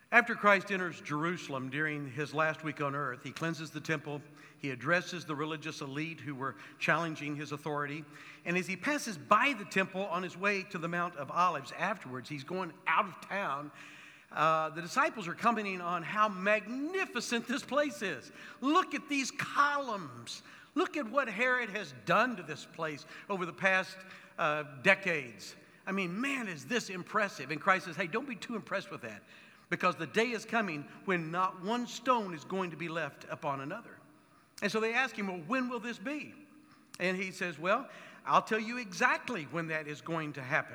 After Christ enters Jerusalem during his last week on earth, he cleanses the temple, he addresses the religious elite who were challenging his authority, and as he passes by the temple on his way to the Mount of Olives afterwards, he's going out of town. The disciples are commenting on how magnificent this place is. Look at these columns. Look at what Herod has done to this place over the past decades. I mean, man, is this impressive. And Christ says, hey, don't be too impressed with that, because the day is coming when not one stone is going to be left upon another. And so they ask him, well, when will this be? And he says, well, I'll tell you exactly when that is going to happen.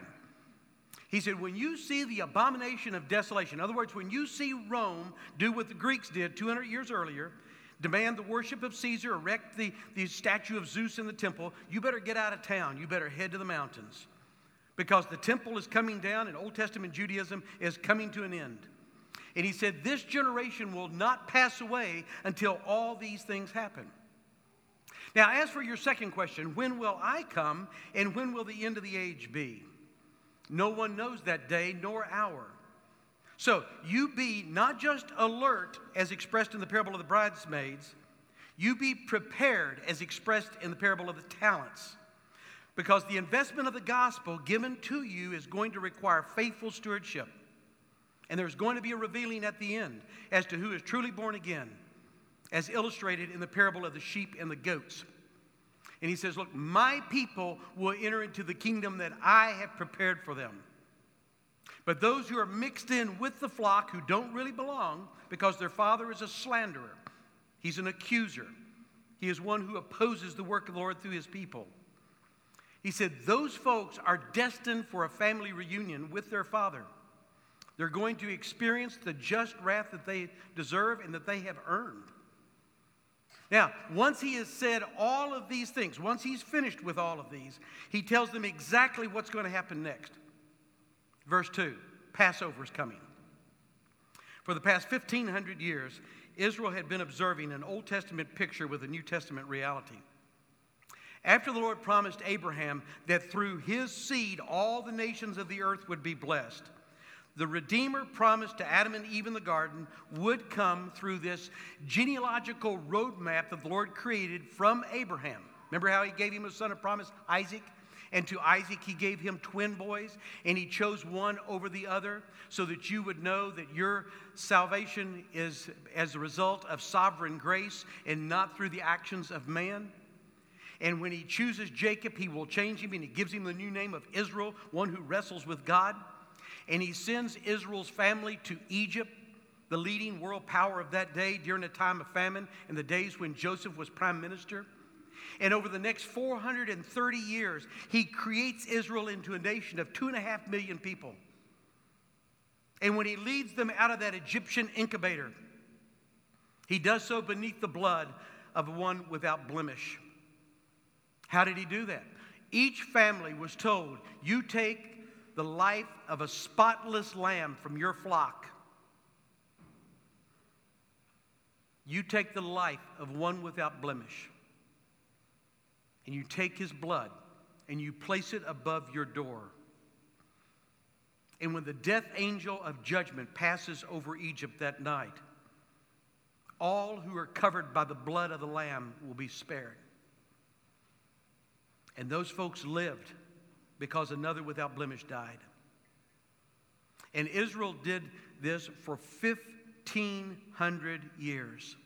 He said, when you see the abomination of desolation, in other words, when you see Rome do what the Greeks did 200 years earlier, demand the worship of Caesar, erect the statue of Zeus in the temple, you better get out of town. You better head to the mountains, because the temple is coming down and Old Testament Judaism is coming to an end. And he said, this generation will not pass away until all these things happen. Now, as for your second question, when will I come and when will the end of the age be? No one knows that day nor hour. So you be not just alert as expressed in the parable of the bridesmaids, you be prepared as expressed in the parable of the talents. Because the investment of the gospel given to you is going to require faithful stewardship. And there's going to be a revealing at the end as to who is truly born again, as illustrated in the parable of the sheep and the goats. And he says, look, my people will enter into the kingdom that I have prepared for them. But those who are mixed in with the flock, who don't really belong, because their father is a slanderer, he's an accuser, he is one who opposes the work of the Lord through his people. He said, those folks are destined for a family reunion with their father. They're going to experience the just wrath that they deserve and that they have earned. Now, once he has said all of these things, once he's finished with all of these, he tells them exactly what's going to happen next. Verse 2, Passover is coming. For the past 1,500 years, Israel had been observing an Old Testament picture with a New Testament reality. After the Lord promised Abraham that through his seed all the nations of the earth would be blessed, the Redeemer promised to Adam and Eve in the garden would come through this genealogical roadmap that the Lord created from Abraham. Remember how he gave him a son of promise, Isaac? And to Isaac he gave him twin boys, and he chose one over the other so that you would know that your salvation is as a result of sovereign grace and not through the actions of man. And when he chooses Jacob, he will change him, and he gives him the new name of Israel, one who wrestles with God. And he sends Israel's family to Egypt, the leading world power of that day during a time of famine in the days when Joseph was prime minister. And over the next 430 years, he creates Israel into a nation of 2.5 million people. And when he leads them out of that Egyptian incubator, he does so beneath the blood of one without blemish. How did he do that? Each family was told, you take the life of a spotless lamb from your flock. You take the life of one without blemish, and you take his blood and you place it above your door. And when the death angel of judgment passes over Egypt that night, all who are covered by the blood of the lamb will be spared. And those folks lived because another without blemish died. And Israel did this for 1,500 years.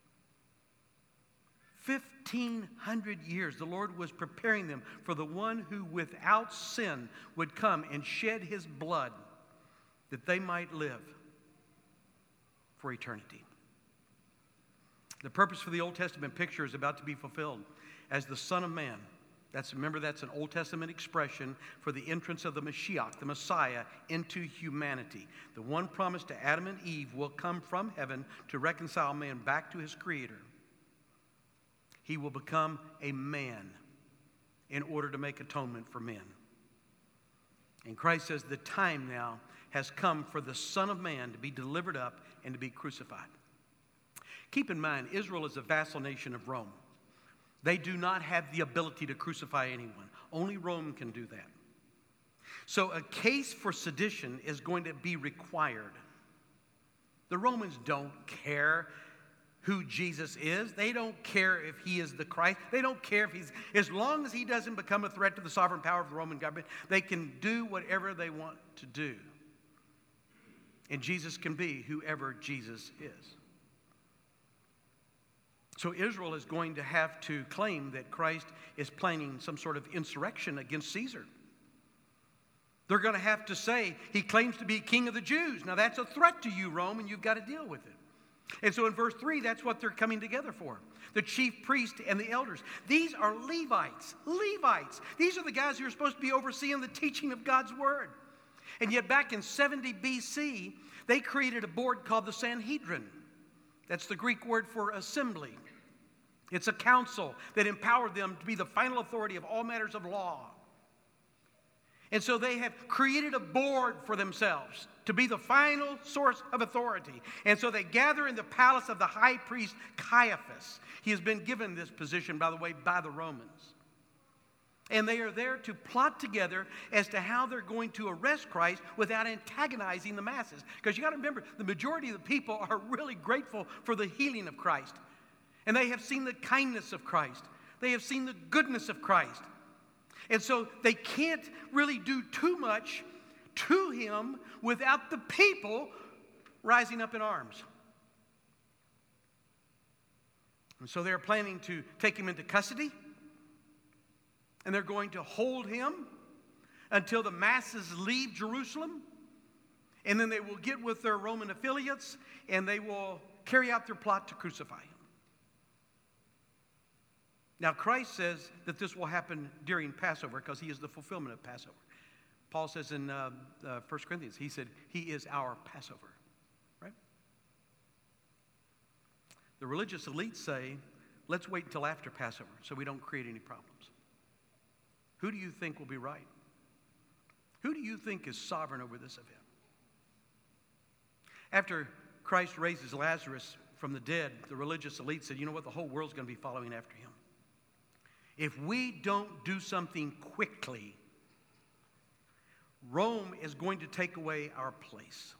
1,500 years, the Lord was preparing them for the one who without sin would come and shed his blood that they might live for eternity. The purpose for the Old Testament picture is about to be fulfilled as the Son of Man. Remember, that's an Old Testament expression for the entrance of the Mashiach, the Messiah, into humanity. The one promised to Adam and Eve will come from heaven to reconcile man back to his Creator. He will become a man in order to make atonement for men. And Christ says the time now has come for the Son of Man to be delivered up and to be crucified. Keep in mind, Israel is a vassal nation of Rome. They do not have the ability to crucify anyone. Only Rome can do that. So a case for sedition is going to be required. The Romans don't care who Jesus is. They don't care if he is the Christ. They don't care if he's, as long as he doesn't become a threat to the sovereign power of the Roman government, they can do whatever they want to do. And Jesus can be whoever Jesus is. So Israel is going to have to claim that Christ is planning some sort of insurrection against Caesar. They're going to have to say he claims to be king of the Jews. Now that's a threat to you, Rome, and you've got to deal with it. And so in verse 3, that's what they're coming together for. The chief priest and the elders. These are Levites. Levites. These are the guys who are supposed to be overseeing the teaching of God's word. And yet back in 70 BC, they created a board called the Sanhedrin. That's the Greek word for assembly. It's a council that empowered them to be the final authority of all matters of law. And so they have created a board for themselves to be the final source of authority. And so they gather in the palace of the high priest Caiaphas. He has been given this position, by the way, by the Romans. And they are there to plot together as to how they're going to arrest Christ without antagonizing the masses. Because you got to remember, the majority of the people are really grateful for the healing of Christ. And they have seen the kindness of Christ. They have seen the goodness of Christ. And so they can't really do too much to him without the people rising up in arms. And so they're planning to take him into custody. And they're going to hold him until the masses leave Jerusalem. And then they will get with their Roman affiliates and they will carry out their plot to crucify him. Now, Christ says that this will happen during Passover because he is the fulfillment of Passover. Paul says in 1 Corinthians, he said, he is our Passover, right? The religious elites say, let's wait until after Passover so we don't create any problems. Who do you think will be right? Who do you think is sovereign over this event? After Christ raises Lazarus from the dead, the religious elite said, you know what, the whole world's going to be following after him. If we don't do something quickly, Rome is going to take away our place.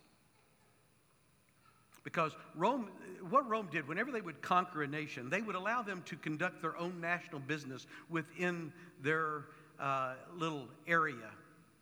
Because what Rome did, whenever they would conquer a nation, they would allow them to conduct their own national business within their little area.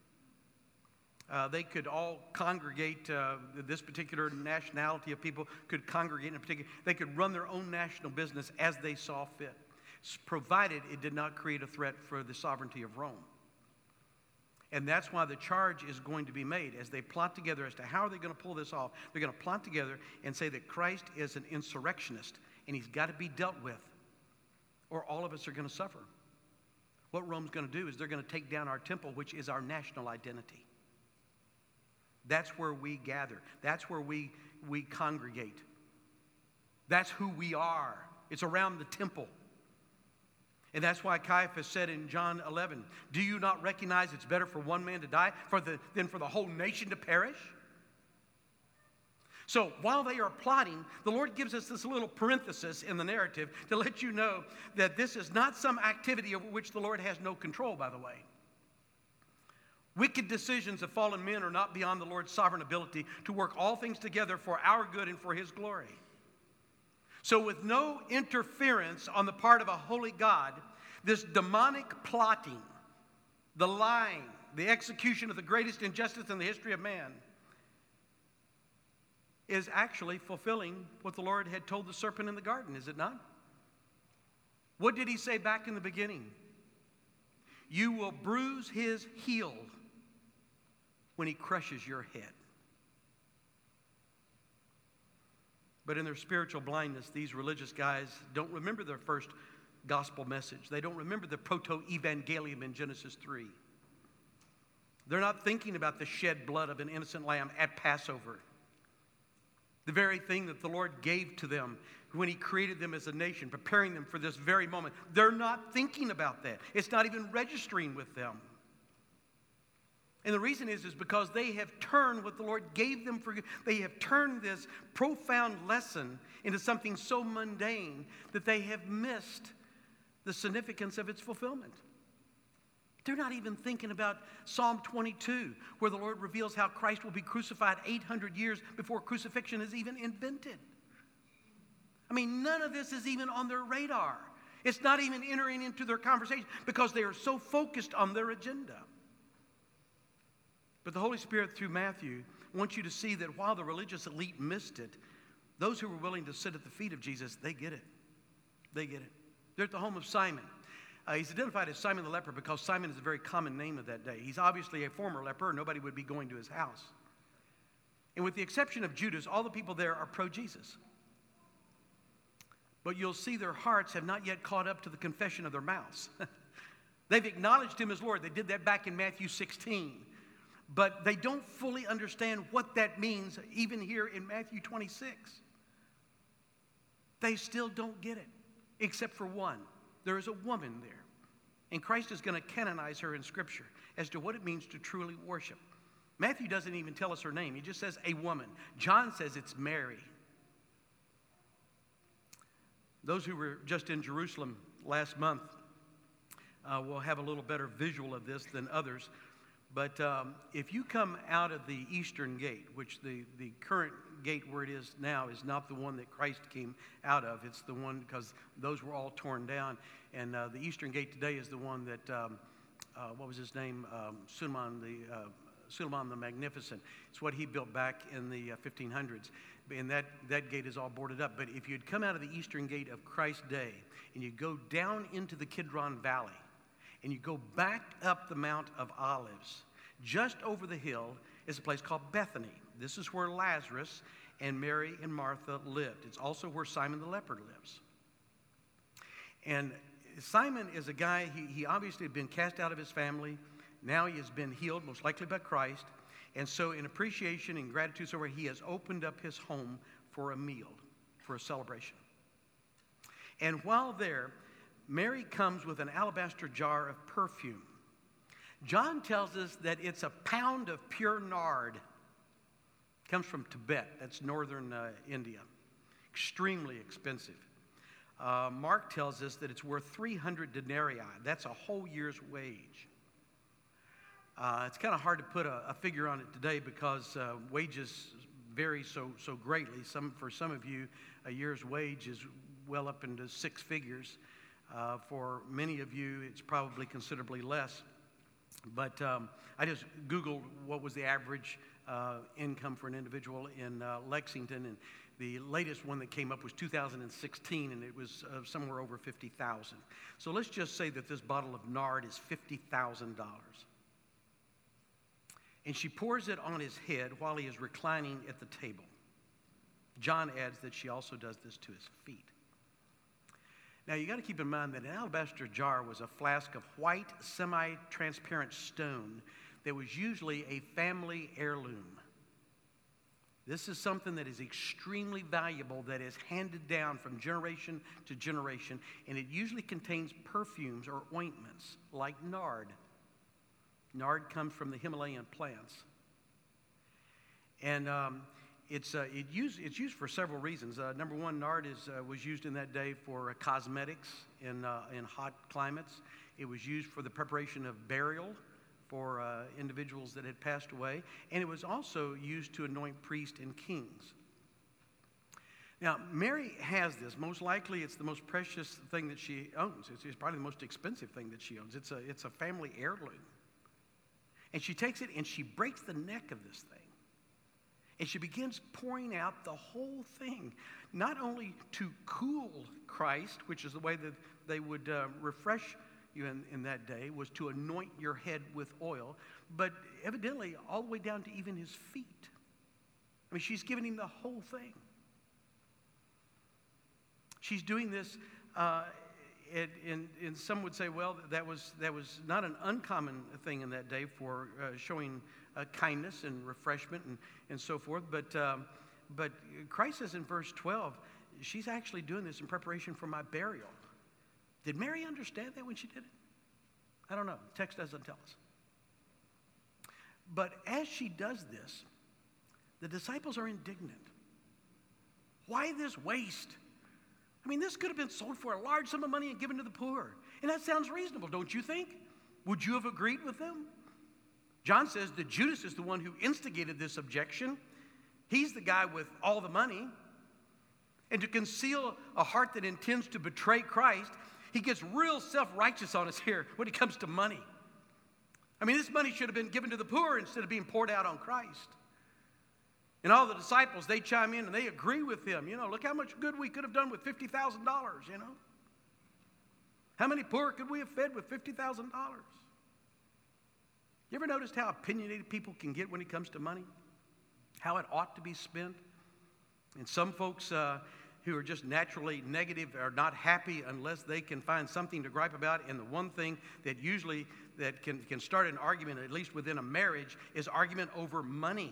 They could all congregate, this particular nationality of people could congregate in a particular, they could run their own national business as they saw fit, provided it did not create a threat for the sovereignty of Rome. And that's why the charge is going to be made as they plot together as to how are they going to pull this off. They're going to plot together and say that Christ is an insurrectionist and he's got to be dealt with or all of us are going to suffer. What Rome's going to do is they're going to take down our temple, which is our national identity. That's where we gather. That's where we congregate. That's who we are. It's around the temple. And that's why Caiaphas said in John 11, do you not recognize it's better for one man to die than for the whole nation to perish? So while they are plotting, the Lord gives us this little parenthesis in the narrative to let you know that this is not some activity over which the Lord has no control, by the way. Wicked decisions of fallen men are not beyond the Lord's sovereign ability to work all things together for our good and for his glory. So with no interference on the part of a holy God, this demonic plotting, the lying, the execution of the greatest injustice in the history of man is actually fulfilling what the Lord had told the serpent in the garden, is it not? What did he say back in the beginning? You will bruise his heel when he crushes your head. But in their spiritual blindness, these religious guys don't remember their first gospel message. They don't remember the proto-evangelium in Genesis 3. They're not thinking about the shed blood of an innocent lamb at Passover. The very thing that the Lord gave to them when he created them as a nation, preparing them for this very moment. They're not thinking about that. It's not even registering with them. And the reason is because they have turned what the Lord gave them for, they have turned this profound lesson into something so mundane that they have missed the significance of its fulfillment. They're not even thinking about Psalm 22, where the Lord reveals how Christ will be crucified 800 years before crucifixion is even invented. I mean, none of this is even on their radar. It's not even entering into their conversation because they are so focused on their agenda. But the Holy Spirit, through Matthew, wants you to see that while the religious elite missed it, those who were willing to sit at the feet of Jesus, they get it. They get it. They're at the home of Simon. He's identified as Simon the leper because Simon is a very common name of that day. He's obviously a former leper. Nobody would be going to his house. And with the exception of Judas, all the people there are pro-Jesus. But you'll see their hearts have not yet caught up to the confession of their mouths. They've acknowledged him as Lord. They did that back in Matthew 16. But they don't fully understand what that means, even here in Matthew 26. They still don't get it, except for one. There is a woman there. And Christ is going to canonize her in Scripture as to what it means to truly worship. Matthew doesn't even tell us her name. He just says a woman. John says it's Mary. Those who were just in Jerusalem last month will have a little better visual of this than others. But if you come out of the eastern gate, which the current gate where it is now is not the one that Christ came out of. It's the one because those were all torn down. And the eastern gate today is the one that, what was his name? Suleiman the Magnificent. It's what he built back in the 1500s. And that gate is all boarded up. But if you'd come out of the eastern gate of Christ's day and you go down into the Kidron Valley and you go back up the Mount of Olives, just over the hill is a place called Bethany. This is where Lazarus and Mary and Martha lived. It's also where Simon the leper lives. And Simon is a guy, he obviously had been cast out of his family. Now he has been healed, most likely by Christ. And so in appreciation and gratitude, so he has opened up his home for a meal, for a celebration. And while there, Mary comes with an alabaster jar of perfume. John tells us that it's a pound of pure nard. It comes from Tibet. That's northern India. Extremely expensive. Mark tells us that it's worth 300 denarii. That's a whole year's wage. It's kind of hard to put a figure on it today because wages vary so greatly. For some of you, a year's wage is well up into six figures. For many of you, it's probably considerably less. But I just Googled what was the average income for an individual in Lexington, and the latest one that came up was 2016, and it was somewhere over $50,000. So let's just say that this bottle of nard is $50,000. And she pours it on his head while he is reclining at the table. John adds that she also does this to his feet. Now, you got to keep in mind that an alabaster jar was a flask of white, semi-transparent stone that was usually a family heirloom. This is something that is extremely valuable that is handed down from generation to generation, and it usually contains perfumes or ointments like nard. Nard comes from the Himalayan plants. And it's used for several reasons. Number one, nard was used in that day for cosmetics in hot climates. It was used for the preparation of burial for individuals that had passed away. And it was also used to anoint priests and kings. Now, Mary has this. Most likely, it's the most precious thing that she owns. It's probably the most expensive thing that she owns. It's a family heirloom. And she takes it and she breaks the neck of this thing. And she begins pouring out the whole thing, not only to cool Christ, which is the way that they would refresh you in that day, was to anoint your head with oil, but evidently all the way down to even his feet. I mean, she's giving him the whole thing. She's doing this, and some would say, well, that was not an uncommon thing in that day for showing kindness and refreshment and so forth. But Christ says in verse 12, she's actually doing this in preparation for my burial. Did Mary understand that when she did it? I don't know. The text doesn't tell us. But as she does this, the disciples are indignant. Why this waste? I mean, this could have been sold for a large sum of money and given to the poor. And that sounds reasonable, don't you think? would you have agreed with them? John says that Judas is the one who instigated this objection. He's the guy with all the money. And to conceal a heart that intends to betray Christ, he gets real self-righteous on us here when it comes to money. I mean, this money should have been given to the poor instead of being poured out on Christ. And all the disciples, they chime in and they agree with him. Look how much good we could have done with $50,000, How many poor could we have fed with $50,000? You ever noticed how opinionated people can get when it comes to money? How it ought to be spent? And some folks who are just naturally negative are not happy unless they can find something to gripe about. And the one thing that usually that can start an argument, at least within a marriage, is argument over money.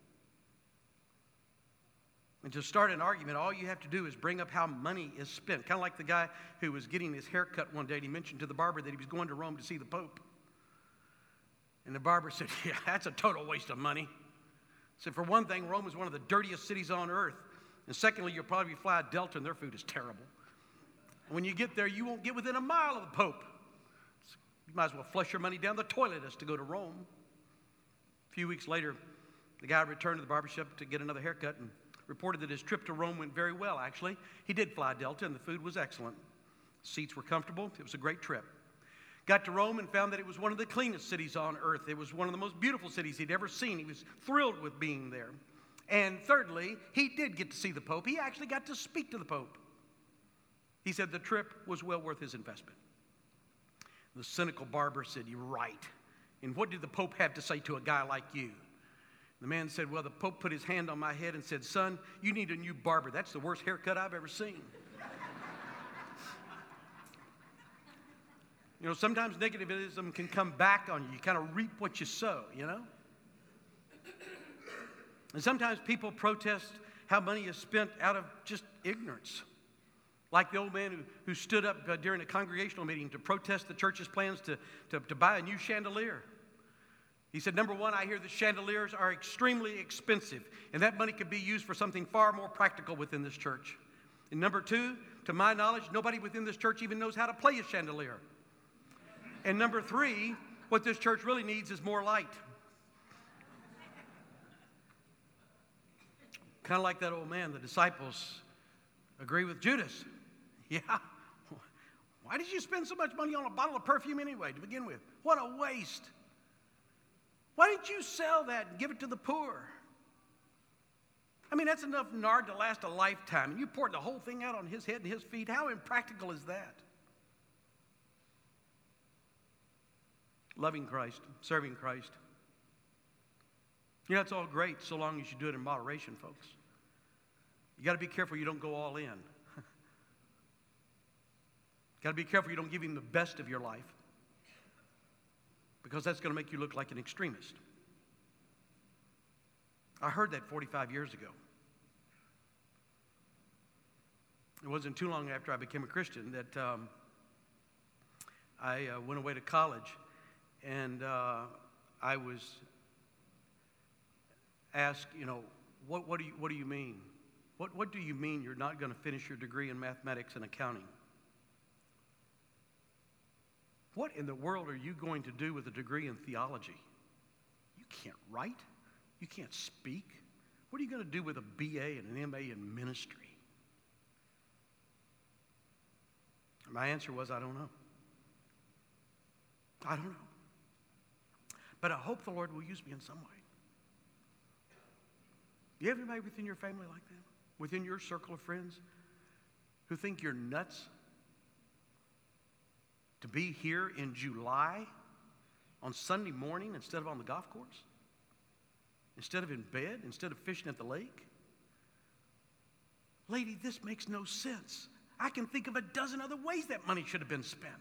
And to start an argument, all you have to do is bring up how money is spent. Kind of like the guy who was getting his hair cut one day, and he mentioned to the barber that he was going to Rome to see the Pope. And the barber said, yeah, that's a total waste of money. He said, for one thing, Rome is one of the dirtiest cities on earth. And secondly, you'll probably fly Delta, and their food is terrible. And when you get there, you won't get within a mile of the Pope. You might as well flush your money down the toilet as to go to Rome. A few weeks later, the guy returned to the barbershop to get another haircut and reported that his trip to Rome went very well, actually. He did fly Delta, and the food was excellent. Seats were comfortable. It was a great trip. Got to Rome and found that it was one of the cleanest cities on earth. It was one of the most beautiful cities he'd ever seen. He was thrilled with being there. And thirdly, he did get to see the Pope. He actually got to speak to the Pope. He said the trip was well worth his investment. The cynical barber said, you're right. And what did the Pope have to say to a guy like you? The man said, well, the Pope put his hand on my head and said, son, you need a new barber. That's the worst haircut I've ever seen. Sometimes negativism can come back on you. You kind of reap what you sow, And sometimes people protest how money is spent out of just ignorance. Like the old man who stood up during a congregational meeting to protest the church's plans to buy a new chandelier. He said, number one, I hear that chandeliers are extremely expensive, and that money could be used for something far more practical within this church. And number two, to my knowledge, nobody within this church even knows how to play a chandelier. And number three, what this church really needs is more light. Kind of like that old man, the disciples agree with Judas. Yeah, why did you spend so much money on a bottle of perfume anyway to begin with? What a waste. Why didn't you sell that and give it to the poor? I mean, that's enough nard to last a lifetime. And you poured the whole thing out on his head and his feet. How impractical is that? Loving Christ, serving Christ. It's all great so long as you do it in moderation, folks. You got to be careful you don't go all in. Got to be careful you don't give him the best of your life, because that's going to make you look like an extremist. I heard that 45 years ago. It wasn't too long after I became a Christian that I went away to college, and I was asked, what do you mean? What do you mean you're not going to finish your degree in mathematics and accounting? What in the world are you going to do with a degree in theology? You can't write. You can't speak. What are you going to do with a BA and an MA in ministry? My answer was, I don't know. I don't know. But I hope the Lord will use me in some way. You have anybody within your family like that? Within your circle of friends who think you're nuts to be here in July on Sunday morning instead of on the golf course? Instead of in bed? Instead of fishing at the lake? Lady, this makes no sense. I can think of a dozen other ways that money should have been spent.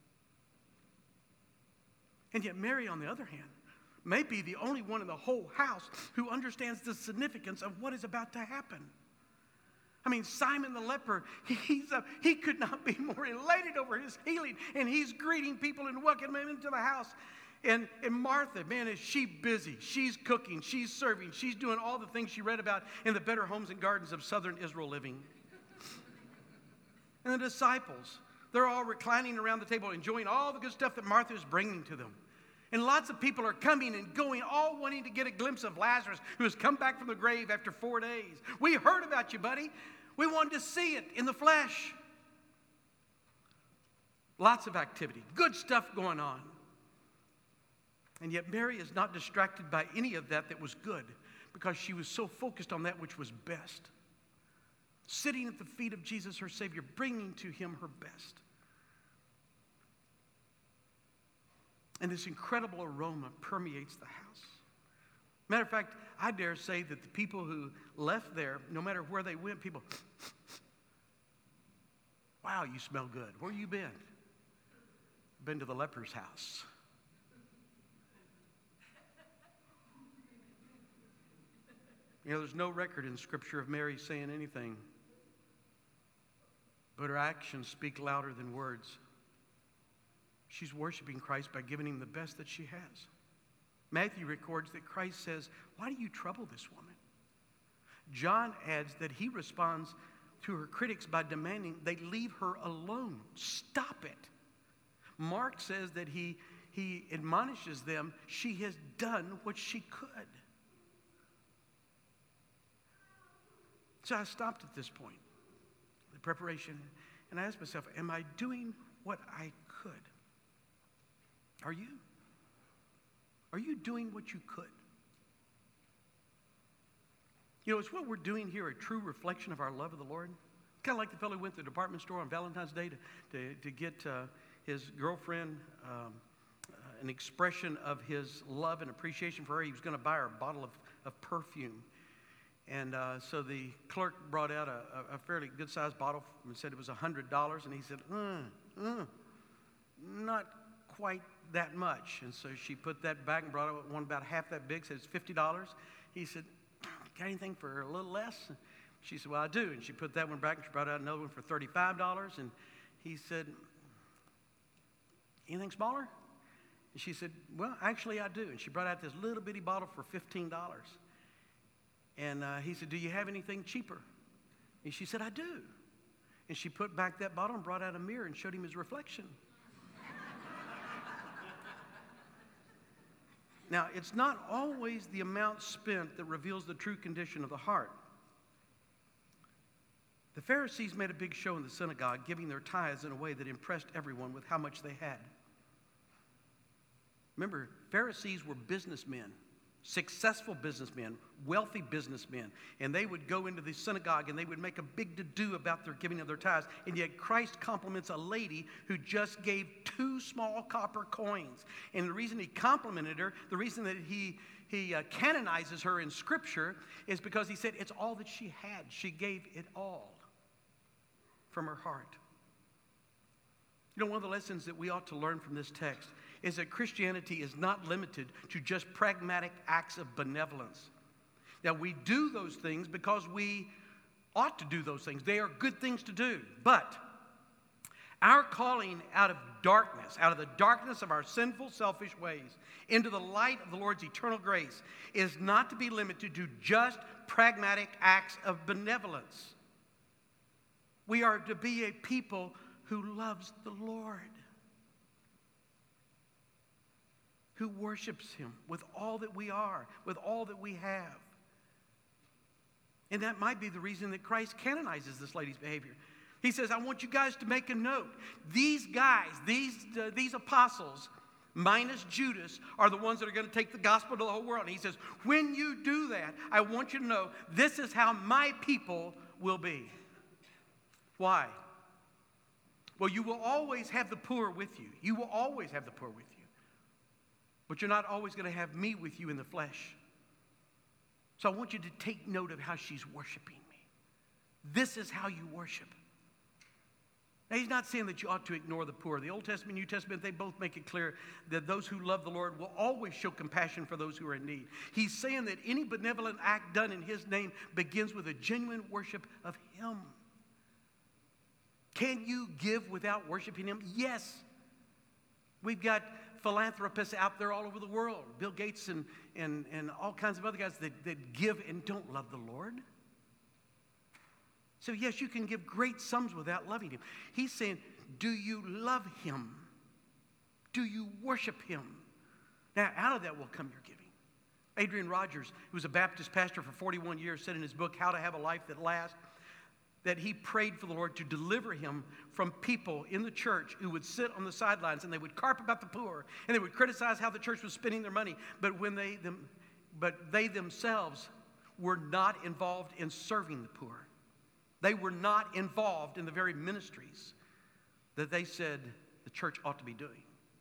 And yet Mary, on the other hand, may be the only one in the whole house who understands the significance of what is about to happen. I mean, Simon the leper, he could not be more elated over his healing, and he's greeting people and welcoming them into the house. And Martha, man, is she busy? She's cooking, she's serving, she's doing all the things she read about in the Better Homes and Gardens of Southern Israel living. And the disciples, They're all reclining around the table, enjoying all the good stuff that Martha is bringing to them. And lots of people are coming and going, all wanting to get a glimpse of Lazarus, who has come back from the grave after 4 days. We heard about you, buddy. We wanted to see it in the flesh. Lots of activity, good stuff going on. And yet Mary is not distracted by any of that was good, because she was so focused on that which was best. Sitting at the feet of Jesus, her Savior, bringing to him her best. And this incredible aroma permeates the house. Matter of fact, I dare say that the people who left there, no matter where they went, people, wow, you smell good. Where you been? Been to the leper's house. You know, there's no record in Scripture of Mary saying anything, but her actions speak louder than words. She's worshiping Christ by giving him the best that she has. Matthew records that Christ says, "Why do you trouble this woman?" John adds that he responds to her critics by demanding they leave her alone. Stop it. Mark says that he admonishes them, she has done what she could. So I stopped at this point, the preparation, and I asked myself, am I doing what I could? Are you? Are you doing what you could? You know, is what we're doing here a true reflection of our love of the Lord? Kind of like the fellow who went to the department store on Valentine's Day to get his girlfriend an expression of his love and appreciation for her. He was going to buy her a bottle of perfume. And so the clerk brought out a fairly good-sized bottle and said it was $100. And he said, not quite that much. And so she put that back and brought out one about half that big, said it's $50. He said, got anything for a little less? She said, well, I do. And she put that one back and she brought out another one for $35. And he said, anything smaller? And she said, well, actually I do. And she brought out this little bitty bottle for $15. And he said, do you have anything cheaper? And she said, I do. And she put back that bottle and brought out a mirror and showed him his reflection. Now, it's not always the amount spent that reveals the true condition of the heart. The Pharisees made a big show in the synagogue, giving their tithes in a way that impressed everyone with how much they had. Remember, Pharisees were businessmen, successful businessmen, wealthy businessmen, and they would go into the synagogue and they would make a big to-do about their giving of their tithes, and yet Christ compliments a lady who just gave 2 small copper coins. And the reason he complimented her, the reason that he canonizes her in Scripture is because he said it's all that she had. She gave it all from her heart. You know, one of the lessons that we ought to learn from this text is that Christianity is not limited to just pragmatic acts of benevolence. Now, we do those things because we ought to do those things. They are good things to do. But our calling out of the darkness of our sinful, selfish ways, into the light of the Lord's eternal grace, is not to be limited to just pragmatic acts of benevolence. We are to be a people who loves the Lord, who worships him with all that we are, with all that we have. And that might be the reason that Christ canonizes this lady's behavior. He says, I want you guys to make a note. These guys, these apostles, minus Judas, are the ones that are going to take the gospel to the whole world. And he says, when you do that, I want you to know this is how my people will be. Why? Well, you will always have the poor with you. You will always have the poor with you. But you're not always going to have me with you in the flesh. So I want you to take note of how she's worshiping me. This is how you worship. Now, he's not saying that you ought to ignore the poor. The Old Testament, New Testament, they both make it clear that those who love the Lord will always show compassion for those who are in need. He's saying that any benevolent act done in his name begins with a genuine worship of him. Can you give without worshiping him? Yes. We've got philanthropists out there all over the world, Bill Gates and all kinds of other guys that give and don't love the Lord. So yes, you can give great sums without loving him. He's saying, do you love him? Do you worship him? Now, out of that will come your giving. Adrian Rogers, who was a Baptist pastor for 41 years, said in his book, How to Have a Life That Lasts, that he prayed for the Lord to deliver him from people in the church who would sit on the sidelines and they would carp about the poor and they would criticize how the church was spending their money, but they themselves were not involved in serving the poor. They were not involved in the very ministries that they said the church ought to be doing.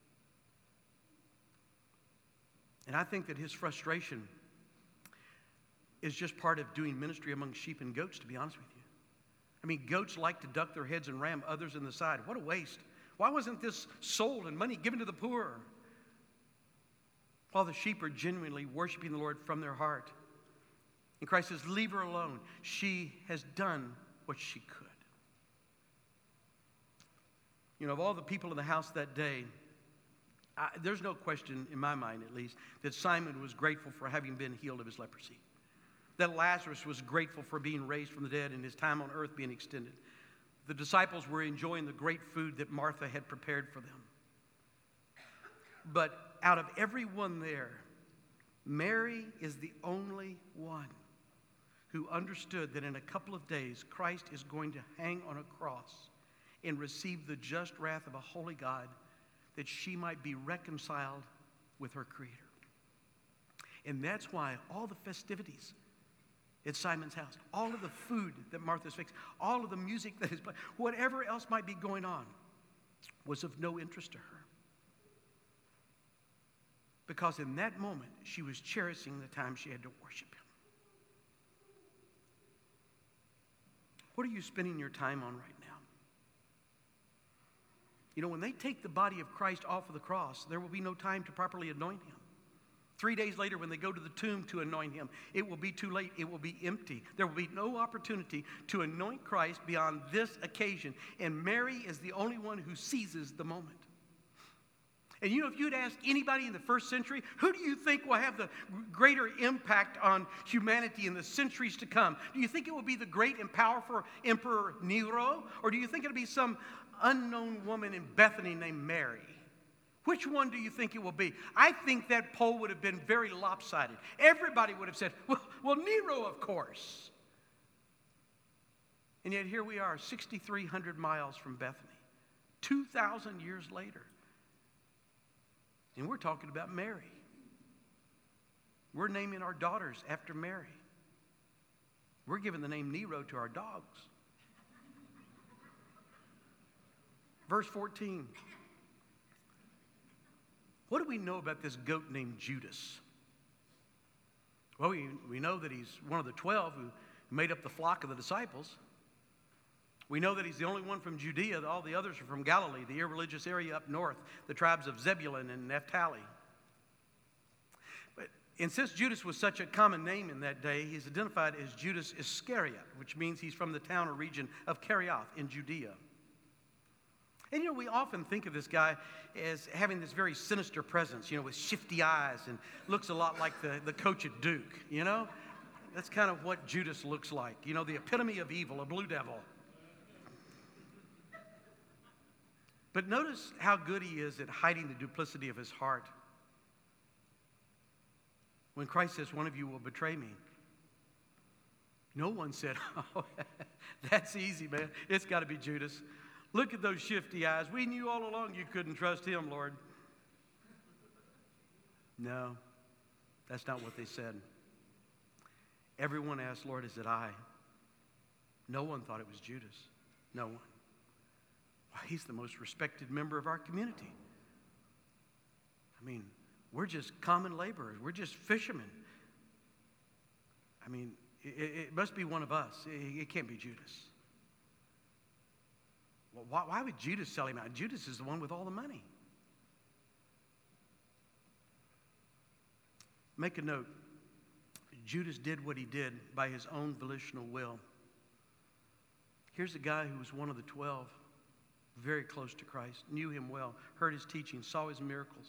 And I think that his frustration is just part of doing ministry among sheep and goats, to be honest with you. I mean, goats like to duck their heads and ram others in the side. What a waste. Why wasn't this sold and money given to the poor? While the sheep are genuinely worshiping the Lord from their heart. And Christ says, leave her alone. She has done what she could. You know, of all the people in the house that day, there's no question, in my mind at least, that Simon was grateful for having been healed of his leprosy. That Lazarus was grateful for being raised from the dead and his time on earth being extended. The disciples were enjoying the great food that Martha had prepared for them. But out of everyone there, Mary is the only one who understood that in a couple of days, Christ is going to hang on a cross and receive the just wrath of a holy God, that she might be reconciled with her Creator. And that's why all the festivities at Simon's house, all of the food that Martha's fixed, all of the music that is playing, whatever else might be going on, was of no interest to her. Because in that moment, she was cherishing the time she had to worship him. What are you spending your time on right now? You know, when they take the body of Christ off of the cross, there will be no time to properly anoint him. 3 days later, when they go to the tomb to anoint him, it will be too late. It will be empty. There will be no opportunity to anoint Christ beyond this occasion. And Mary is the only one who seizes the moment. And you know, if you'd ask anybody in the first century, who do you think will have the greater impact on humanity in the centuries to come? Do you think it will be the great and powerful Emperor Nero? Or do you think it'll be some unknown woman in Bethany named Mary? Which one do you think it will be? I think that poll would have been very lopsided. Everybody would have said, well, Nero, of course. And yet here we are, 6,300 miles from Bethany, 2,000 years later. And we're talking about Mary. We're naming our daughters after Mary. We're giving the name Nero to our dogs. Verse 14. What do we know about this goat named Judas? Well, we know that he's one of the 12 who made up the flock of the disciples. We know that he's the only one from Judea. All the others are from Galilee, the irreligious area up north, the tribes of Zebulun and Naphtali. And since Judas was such a common name in that day, he's identified as Judas Iscariot, which means he's from the town or region of Kerioth in Judea. And, you know, we often think of this guy as having this very sinister presence, you know, with shifty eyes and looks a lot like the coach at Duke, you know? That's kind of what Judas looks like, you know, the epitome of evil, a blue devil. But notice how good he is at hiding the duplicity of his heart. When Christ says, one of you will betray me, no one said, oh, that's easy, man. It's got to be Judas. Look at those shifty eyes. We knew all along you couldn't trust him, Lord. No, that's not what they said. Everyone asked, Lord, is it I? No one thought it was Judas. No one. Well, he's the most respected member of our community. I mean, we're just common laborers. We're just fishermen. I mean, it must be one of us. It can't be Judas. Well, why would Judas sell him out? Judas is the one with all the money. Make a note. Judas did what he did by his own volitional will. Here's a guy who was one of the 12, very close to Christ, knew him well, heard his teaching, saw his miracles.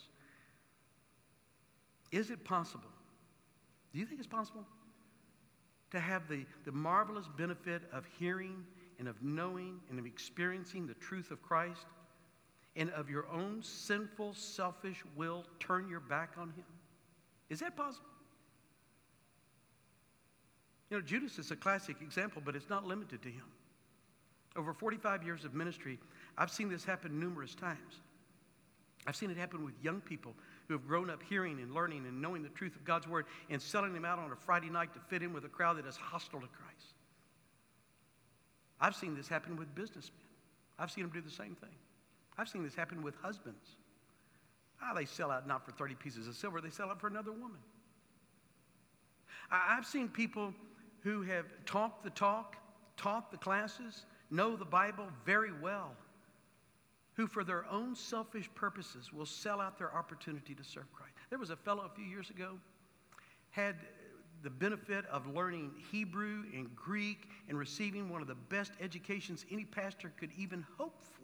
Is it possible? Do you think it's possible to have the marvelous benefit of hearing and of knowing and of experiencing the truth of Christ, and of your own sinful, selfish will turn your back on him? Is that possible? You know, Judas is a classic example, but it's not limited to him. Over 45 years of ministry, I've seen this happen numerous times. I've seen it happen with young people who have grown up hearing and learning and knowing the truth of God's word and selling them out on a Friday night to fit in with a crowd that is hostile to Christ. I've seen this happen with businessmen. I've seen them do the same thing. I've seen this happen with husbands. They sell out not for 30 pieces of silver, they sell out for another woman. I've seen people who have talked the talk, taught the classes, know the Bible very well, who for their own selfish purposes will sell out their opportunity to serve Christ. There was a fellow a few years ago, had the benefit of learning Hebrew and Greek and receiving one of the best educations any pastor could even hope for.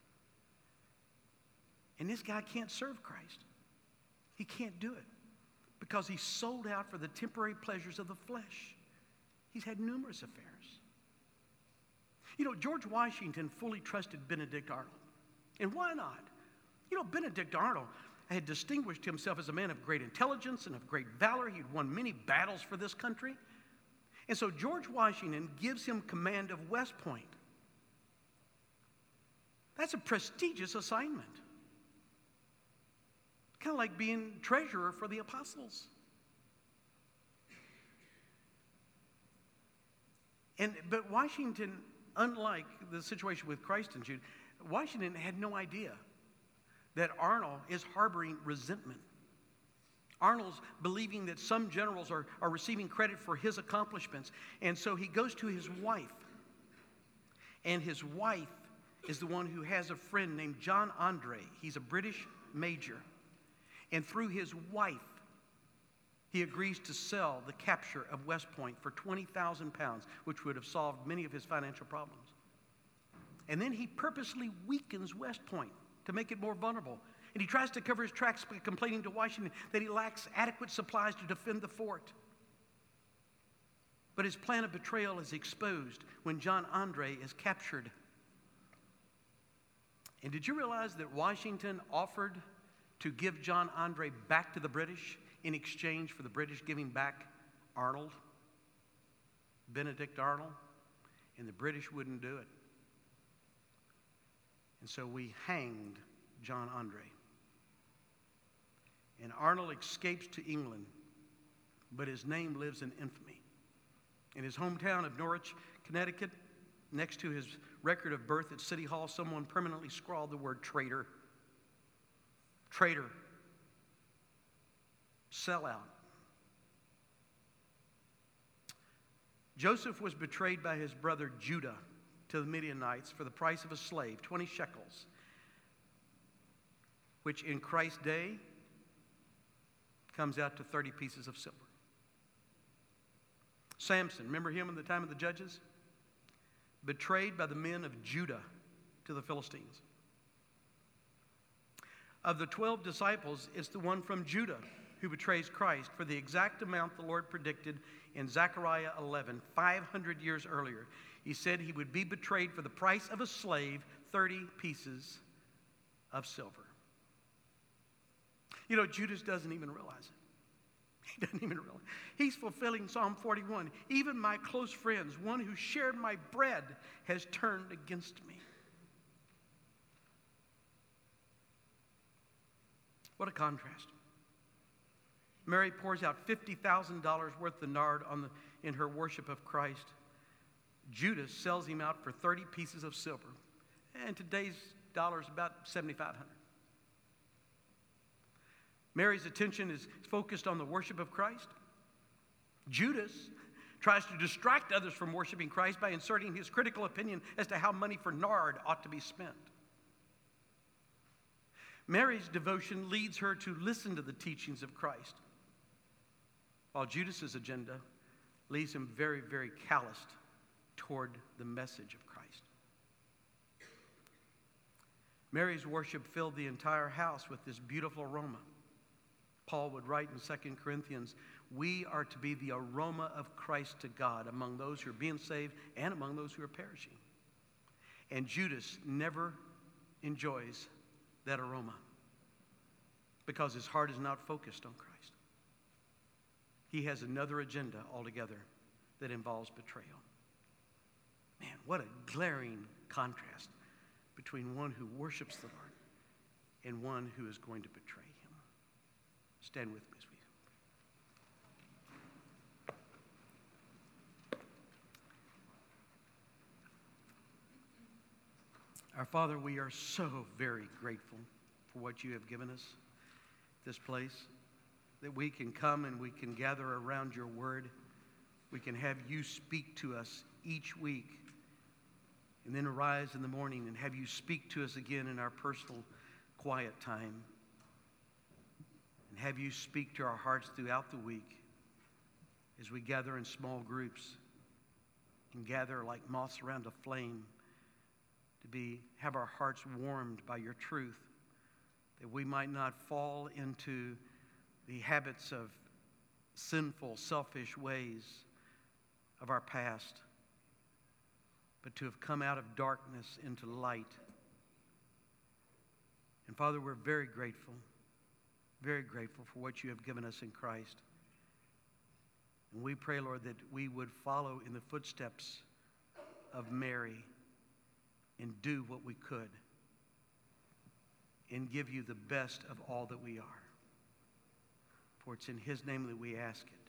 And this guy can't serve Christ. He can't do it because he's sold out for the temporary pleasures of the flesh. He's had numerous affairs. You know, George Washington fully trusted Benedict Arnold. And why not? You know, Benedict Arnold had distinguished himself as a man of great intelligence and of great valor. He'd won many battles for this country. And so George Washington gives him command of West Point. That's a prestigious assignment. Kind of like being treasurer for the apostles. But Washington, unlike the situation with Christ and Jude, Washington had no idea that Arnold is harboring resentment. Arnold's believing that some generals are receiving credit for his accomplishments. And so he goes to his wife. And his wife is the one who has a friend named John Andre. He's a British major. And through his wife, he agrees to sell the capture of West Point for 20,000 pounds, which would have solved many of his financial problems. And then he purposely weakens West Point to make it more vulnerable. And he tries to cover his tracks by complaining to Washington that he lacks adequate supplies to defend the fort. But his plan of betrayal is exposed when John Andre is captured. And did you realize that Washington offered to give John Andre back to the British in exchange for the British giving back Arnold, Benedict Arnold? And the British wouldn't do it. And so we hanged John Andre. And Arnold escapes to England, but his name lives in infamy. In his hometown of Norwich, Connecticut, next to his record of birth at City Hall, someone permanently scrawled the word traitor. Traitor. Sellout. Joseph was betrayed by his brother Judah to the Midianites for the price of a slave, 20 shekels, which in Christ's day comes out to 30 pieces of silver. Samson, remember him in the time of the judges? Betrayed by the men of Judah to the Philistines. Of the 12 disciples, it's the one from Judah who betrays Christ for the exact amount the Lord predicted in Zechariah 11, 500 years earlier. He said he would be betrayed for the price of a slave, 30 pieces of silver. You know, Judas doesn't even realize it. He doesn't even realize it. He's fulfilling Psalm 41. Even my close friends, one who shared my bread, has turned against me. What a contrast. Mary pours out $50,000 worth of nard in her worship of Christ. Judas sells him out for 30 pieces of silver. And today's dollar is about $7,500. Mary's attention is focused on the worship of Christ. Judas tries to distract others from worshiping Christ by inserting his critical opinion as to how money for nard ought to be spent. Mary's devotion leads her to listen to the teachings of Christ, while Judas's agenda leaves him very, very calloused toward the message of Christ. Mary's worship filled the entire house with this beautiful aroma. Paul would write in 2 Corinthians, we are to be the aroma of Christ to God among those who are being saved and among those who are perishing. And Judas never enjoys that aroma because his heart is not focused on Christ. He has another agenda altogether that involves betrayal. Man, what a glaring contrast between one who worships the Lord and one who is going to betray him. Stand with me as we. Our Father, we are so very grateful for what you have given us, this place, that we can come and we can gather around your word. We can have you speak to us each week, and then arise in the morning and have you speak to us again in our personal quiet time, and have you speak to our hearts throughout the week as we gather in small groups and gather like moths around a flame to have our hearts warmed by your truth, that we might not fall into the habits of sinful, selfish ways of our past, but to have come out of darkness into light. And Father, we're very grateful for what you have given us in Christ. And we pray, Lord, that we would follow in the footsteps of Mary and do what we could and give you the best of all that we are. For it's in his name that we ask it.